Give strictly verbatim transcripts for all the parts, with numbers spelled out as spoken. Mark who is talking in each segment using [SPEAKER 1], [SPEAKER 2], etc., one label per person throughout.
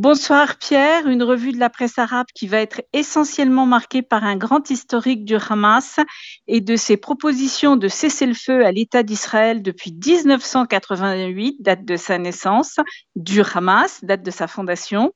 [SPEAKER 1] Bonsoir Pierre, une revue de la presse arabe qui va être essentiellement marquée par un grand historique du Hamas et de ses propositions de cessez-le-feu à l'État d'Israël depuis mille neuf cent quatre-vingt-huit, date de sa naissance, du Hamas, date de sa fondation.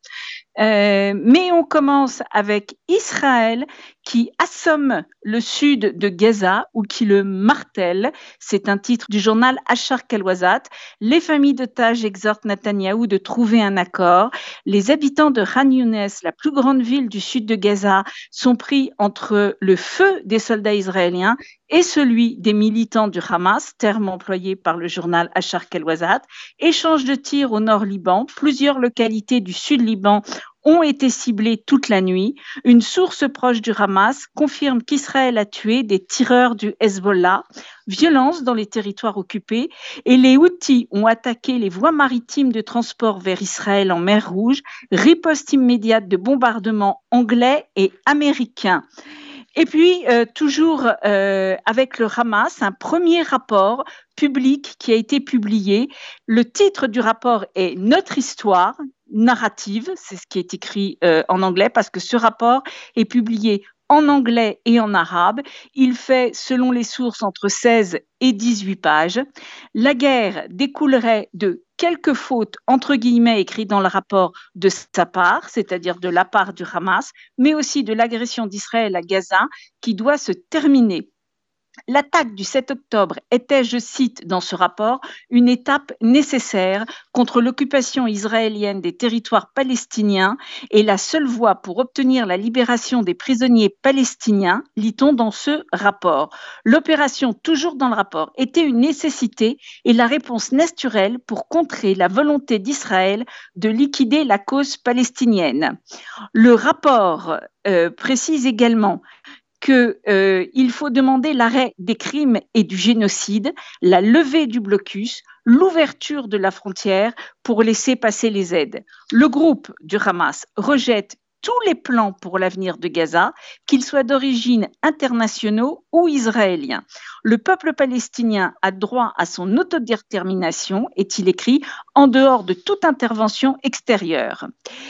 [SPEAKER 1] Euh, mais on commence avec Israël qui assomme le sud de Gaza ou qui le martèle. C'est un titre du journal Hachar Kelwazat. Les familles d'otages exhortent Netanyahou de trouver un accord. Les habitants de Khan Younes, la plus grande ville du sud de Gaza, sont pris entre le feu des soldats israéliens et celui des militants du Hamas, terme employé par le journal Hachar Kelwazat. Échange de tirs au nord Liban. Plusieurs localités du sud Liban ont été ciblées toute la nuit. Une source proche du Hamas confirme qu'Israël a tué des tireurs du Hezbollah. Violence dans les territoires occupés et les Houthis ont attaqué les voies maritimes de transport vers Israël en mer Rouge. Riposte immédiate de bombardements anglais et américains. Et puis, euh, toujours euh, avec le Hamas, un premier rapport public qui a été publié. Le titre du rapport est « Notre histoire narrative », c'est ce qui est écrit euh, en anglais, parce que ce rapport est publié en anglais et en arabe. Il fait, selon les sources, entre seize et dix-huit pages. La guerre découlerait de quelques fautes, entre guillemets, écrites dans le rapport de sa part, c'est-à-dire de la part du Hamas, mais aussi de l'agression d'Israël à Gaza, qui doit se terminer. L'attaque du sept octobre était, je cite dans ce rapport, une étape nécessaire contre l'occupation israélienne des territoires palestiniens et la seule voie pour obtenir la libération des prisonniers palestiniens, lit-on dans ce rapport. L'opération, toujours dans le rapport, était une nécessité et la réponse naturelle pour contrer la volonté d'Israël de liquider la cause palestinienne. Le rapport euh, précise également qu'il euh, faut demander l'arrêt des crimes et du génocide, la levée du blocus, l'ouverture de la frontière pour laisser passer les aides. Le groupe du Hamas rejette tous les plans pour l'avenir de Gaza, qu'ils soient d'origine internationaux ou israéliens. Le peuple palestinien a droit à son autodétermination, est-il écrit, en dehors de toute intervention extérieure.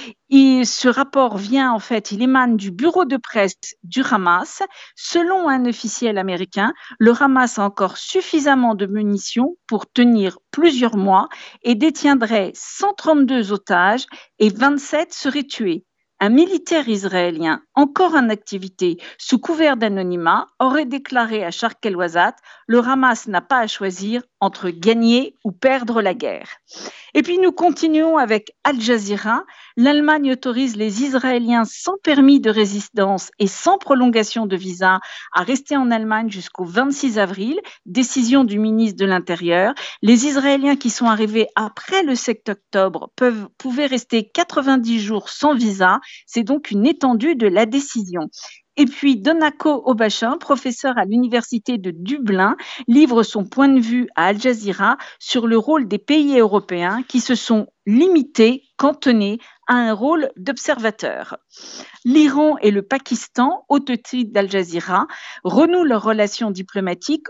[SPEAKER 1] Et ce rapport vient, en fait, il émane du bureau de presse du Hamas. Selon un officiel américain, le Hamas a encore suffisamment de munitions pour tenir plusieurs mois et détiendrait cent trente-deux otages et vingt-sept seraient tués. Un militaire israélien, encore en activité, sous couvert d'anonymat, aurait déclaré à Hachar Kelwazat « Le Hamas n'a pas à choisir entre gagner ou perdre la guerre ». Et puis nous continuons avec Al Jazeera. L'Allemagne autorise les Israéliens sans permis de résidence et sans prolongation de visa à rester en Allemagne jusqu'au vingt-six avril, décision du ministre de l'Intérieur. Les Israéliens qui sont arrivés après le sept octobre peuvent, pouvaient rester quatre-vingt-dix jours sans visa. C'est donc une étendue de la décision. Et puis, Donako Obachin, professeur à l'université de Dublin, livre son point de vue à Al Jazeera sur le rôle des pays européens qui se sont limités, cantonnés à un rôle d'observateur. L'Iran et le Pakistan, au titre d'Al Jazeera, renouent leurs relations diplomatiques,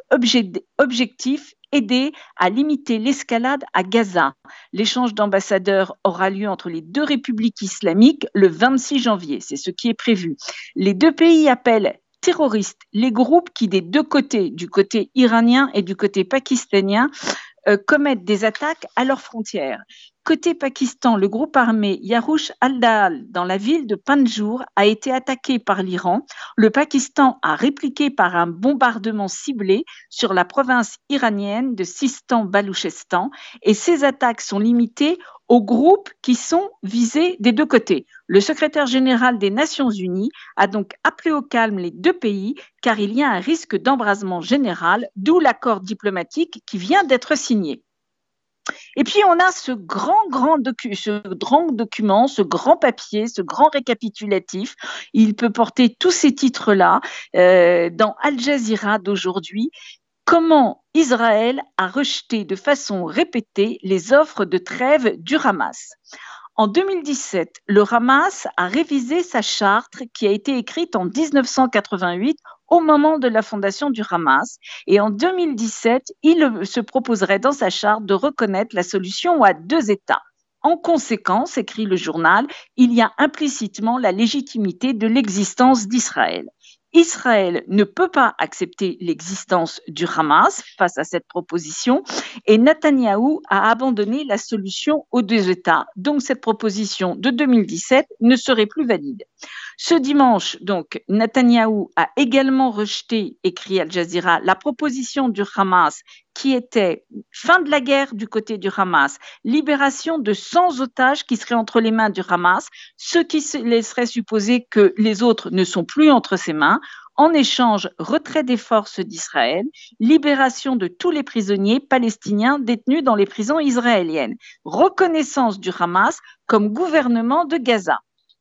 [SPEAKER 1] objectifs aider à limiter l'escalade à Gaza. L'échange d'ambassadeurs aura lieu entre les deux républiques islamiques le vingt-six janvier, c'est ce qui est prévu. Les deux pays appellent terroristes les groupes qui, des deux côtés, du côté iranien et du côté pakistanien, euh, commettent des attaques à leurs frontières. Côté Pakistan, le groupe armé Yaroush al-Dahl dans la ville de Panjshir a été attaqué par l'Iran. Le Pakistan a répliqué par un bombardement ciblé sur la province iranienne de Sistan-Baloutchistan et ces attaques sont limitées aux groupes qui sont visés des deux côtés. Le secrétaire général des Nations Unies a donc appelé au calme les deux pays car il y a un risque d'embrasement général, d'où l'accord diplomatique qui vient d'être signé. Et puis, on a ce grand, grand, docu ce grand document, ce grand papier, ce grand récapitulatif. Il peut porter tous ces titres-là euh, dans Al Jazeera d'aujourd'hui. Comment Israël a rejeté de façon répétée les offres de trêve du Hamas. En deux mille dix-sept, le Hamas a révisé sa charte qui a été écrite en mille neuf cent quatre-vingt-huit au moment de la fondation du Hamas. Et en deux mille dix-sept, il se proposerait dans sa charte de reconnaître la solution à deux États. En conséquence, écrit le journal, il y a implicitement la légitimité de l'existence d'Israël. Israël ne peut pas accepter l'existence du Hamas face à cette proposition et Netanyahou a abandonné la solution aux deux États. Donc cette proposition de deux mille dix-sept ne serait plus valide. Ce dimanche, donc, Netanyahou a également rejeté, écrit Al Jazeera, la proposition du Hamas qui était fin de la guerre du côté du Hamas, libération de cent otages qui seraient entre les mains du Hamas, ce qui laisserait supposer que les autres ne sont plus entre ses mains. En échange, retrait des forces d'Israël, libération de tous les prisonniers palestiniens détenus dans les prisons israéliennes, reconnaissance du Hamas comme gouvernement de Gaza.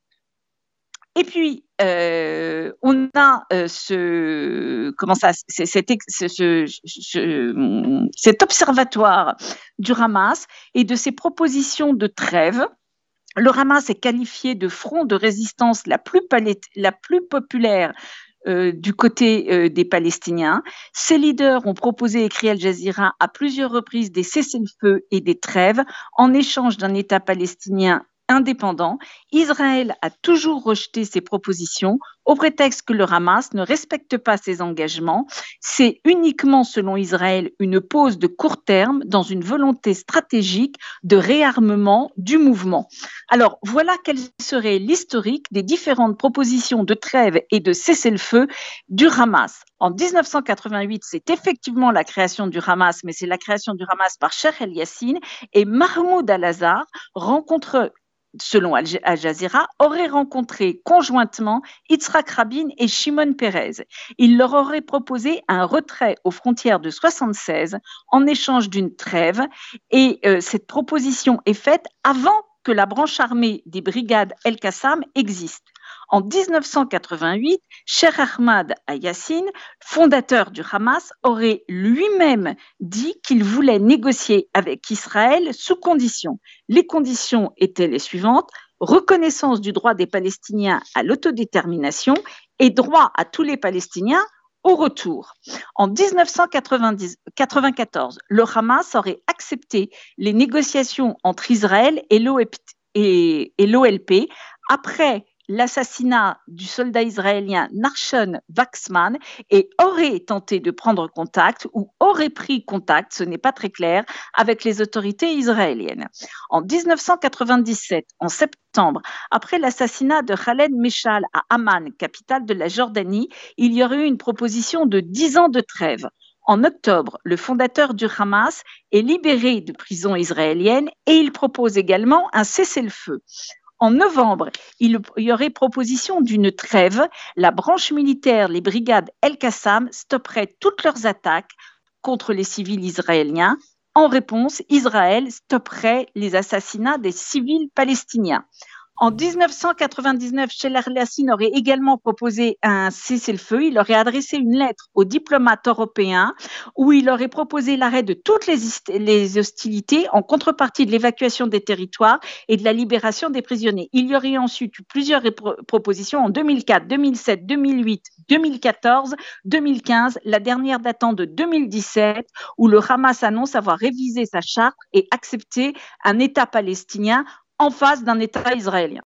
[SPEAKER 1] Et puis, euh, on a euh, ce, comment ça, c'est, cet, ce, ce, ce, cet observatoire du Hamas et de ses propositions de trêve. Le Hamas est qualifié de front de résistance la plus, la plus populaire euh, du côté euh, des Palestiniens. Ses leaders ont proposé, écrit Al Jazeera, à plusieurs reprises des cessez-le-feu et des trêves en échange d'un État palestinien indépendant. Israël a toujours rejeté ces propositions au prétexte que le Hamas ne respecte pas ses engagements. C'est uniquement, selon Israël, une pause de court terme dans une volonté stratégique de réarmement du mouvement. Alors, voilà quel serait l'historique des différentes propositions de trêve et de cessez-le-feu du Hamas. En dix-neuf cent quatre-vingt-huit, c'est effectivement la création du Hamas, mais c'est la création du Hamas par Cheikh El Yassine et Mahmoud Al-Azhar rencontre selon Al Jazeera, aurait rencontré conjointement Yitzhak Rabin et Shimon Peres. Il leur aurait proposé un retrait aux frontières de soixante-seize en échange d'une trêve et euh, cette proposition est faite avant que la branche armée des brigades El-Qassam existe. En dix-neuf cent quatre-vingt-huit, Cheikh Ahmad Yassine, fondateur du Hamas, aurait lui-même dit qu'il voulait négocier avec Israël sous conditions. Les conditions étaient les suivantes: reconnaissance du droit des Palestiniens à l'autodétermination et droit à tous les Palestiniens au retour. En dix-neuf cent quatre-vingt-quatorze, le Hamas aurait accepté les négociations entre Israël et l'O L P après l'assassinat du soldat israélien Nachshon Waxman et aurait tenté de prendre contact ou aurait pris contact, ce n'est pas très clair, avec les autorités israéliennes. En dix-neuf cent quatre-vingt-dix-sept, en septembre, après l'assassinat de Khaled Meshal à Amman, capitale de la Jordanie, il y aurait eu une proposition de dix ans de trêve. En octobre, le fondateur du Hamas est libéré de prison israélienne et il propose également un cessez-le-feu. En novembre, il y aurait proposition d'une trêve. La branche militaire, les brigades El-Qassam, stopperaient toutes leurs attaques contre les civils israéliens. En réponse, Israël stopperait les assassinats des civils palestiniens. En dix-neuf cent quatre-vingt-dix-neuf, Cheikh El Yassine aurait également proposé un cessez-le-feu. Il aurait adressé une lettre aux diplomates européens où il aurait proposé l'arrêt de toutes les, les hostilités en contrepartie de l'évacuation des territoires et de la libération des prisonniers. Il y aurait ensuite eu plusieurs propositions en deux mille quatre, deux mille sept, deux mille huit, deux mille quatorze, deux mille quinze, la dernière datant de deux mille dix-sept, où le Hamas annonce avoir révisé sa charte et accepté un État palestinien en face d'un État israélien.